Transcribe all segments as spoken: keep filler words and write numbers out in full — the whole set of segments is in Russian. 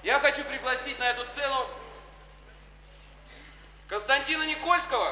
Я хочу пригласить на эту сцену Константина Никольского.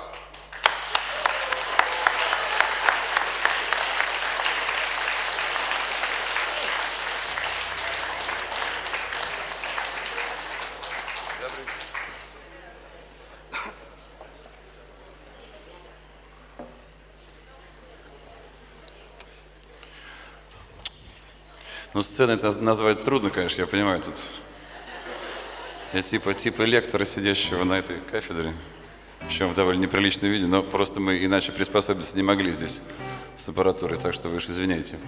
Ну, сцены это назвать трудно, конечно, я понимаю тут. Я типа, типа лектора, сидящего на этой кафедре, причем в довольно неприличном виде, но просто мы иначе приспособиться не могли здесь с аппаратурой, так что вы уж извиняйте.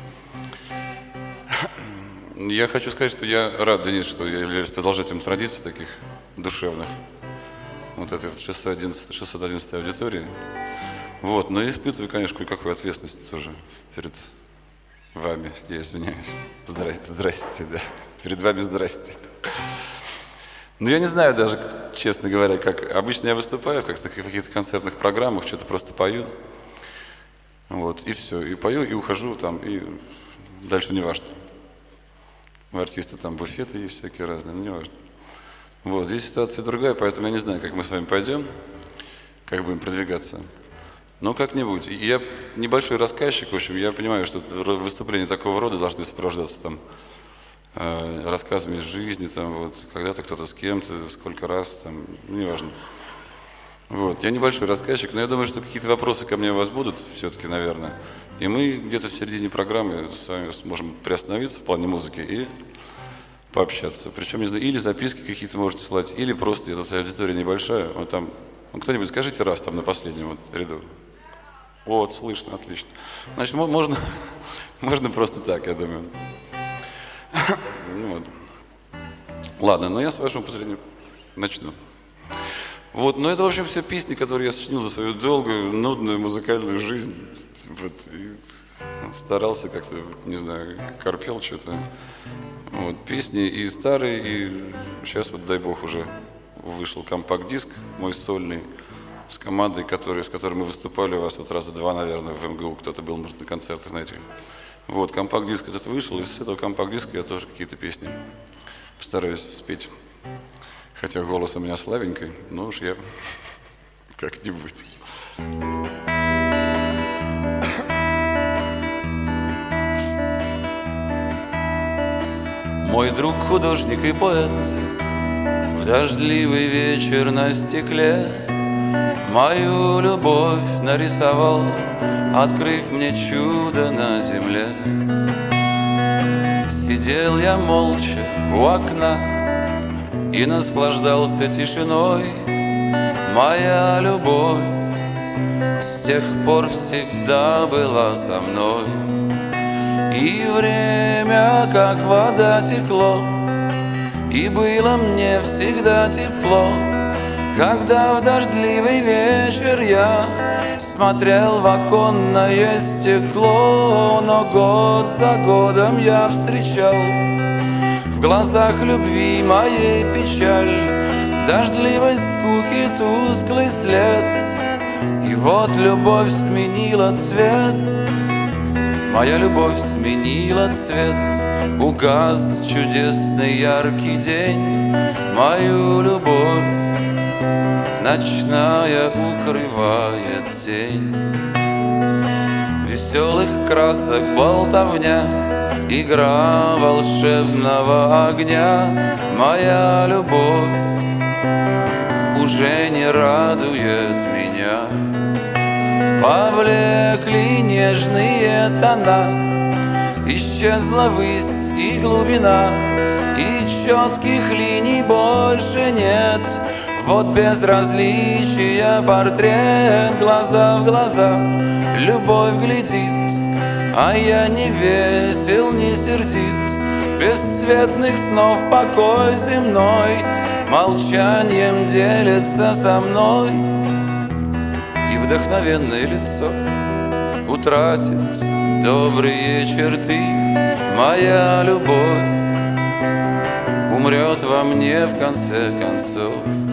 Я хочу сказать, что я рад, Денис, что я являюсь продолжателем традиций таких душевных, вот этой вот шестьсот одиннадцатой аудитории. Вот, но испытываю, конечно, кое-какую ответственность тоже перед вами, я извиняюсь. Здрасте, здрасте, да. Перед вами здрасте. Ну, я не знаю даже, честно говоря, как обычно я выступаю как в каких-то концертных программах, что-то просто пою. Вот, и все. И пою, и ухожу там, и дальше не важно. У артиста там буфеты есть всякие разные, но не важно. Вот, здесь ситуация другая, поэтому я не знаю, как мы с вами пойдем, как будем продвигаться. Но как-нибудь. Я небольшой рассказчик, в общем, я понимаю, что выступления такого рода должны сопровождаться там э, рассказами из жизни, там вот когда-то кто-то с кем-то, сколько раз, там, ну, неважно. Вот, я небольшой рассказчик, но я думаю, что какие-то вопросы ко мне у вас будут все-таки, наверное. И мы где-то в середине программы с вами сможем приостановиться в плане музыки и пообщаться. Причем, не знаю, или записки какие-то можете слать, или просто, эта аудитория небольшая, вот там, ну, кто-нибудь скажите раз там на последнем вот ряду. Вот, слышно, отлично. Значит, можно, можно просто так, я думаю. Ну, вот. Ладно, но я с вашего позволения начну. Вот, но это, в общем, все песни, которые я сочинил за свою долгую, нудную музыкальную жизнь. Вот, и старался как-то, не знаю, корпел что-то. Вот, песни и старые, и сейчас, вот, дай бог, уже вышел компакт-диск мой сольный, с командой, которые, с которой мы выступали у вас вот раза два, наверное, в эм гэ у, кто-то был, может, на концертах на этих. Вот, компакт-диск этот вышел, и с этого компакт-диска я тоже какие-то песни постараюсь спеть. Хотя голос у меня слабенький, но уж я как-нибудь. Мой друг художник и поэт в дождливый вечер на стекле мою любовь нарисовал, открыв мне чудо на земле. Сидел я молча у окна и наслаждался тишиной. Моя любовь с тех пор всегда была со мной. И время, как вода, текло, и было мне всегда тепло, когда в дождливый вечер я смотрел в оконное стекло. Но год за годом я встречал в глазах любви моей печаль, дождливой скуки тусклый след. И вот любовь сменила цвет, моя любовь сменила цвет, угас чудесный яркий день. Мою любовь ночная укрывает тень. Веселых красок болтовня, игра волшебного огня. Моя любовь уже не радует меня. Поблекли нежные тона, исчезла высь и глубина, и четких линий больше нет. Вот безразличие портрет, глаза в глаза любовь глядит, а я не весел, не сердит. Бесцветных снов покой земной молчанием делится со мной. И вдохновенное лицо утратит добрые черты. Моя любовь умрет во мне в конце концов.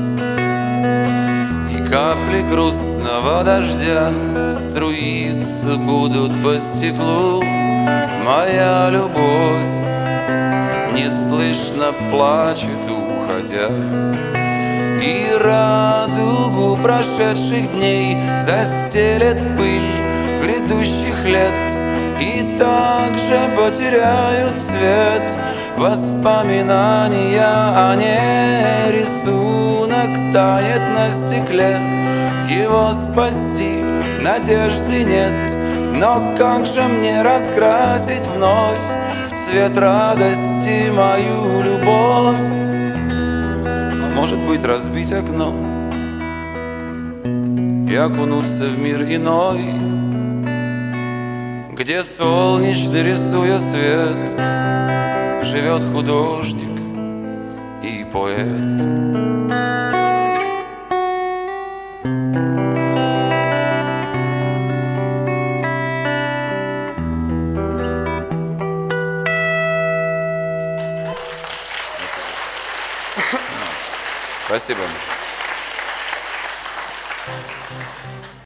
Капли грустного дождя струиться будут по стеклу. Моя любовь неслышно плачет, уходя. И радугу прошедших дней застелет пыль грядущих лет, и также потеряют цвет воспоминания о ней. Рисунок тает на стекле, его спасти надежды нет. Но как же мне раскрасить вновь в цвет радости мою любовь? А может быть, разбить окно и окунуться в мир иной, где солнечный, рисуя свет, живет художник и поэт. Спасибо.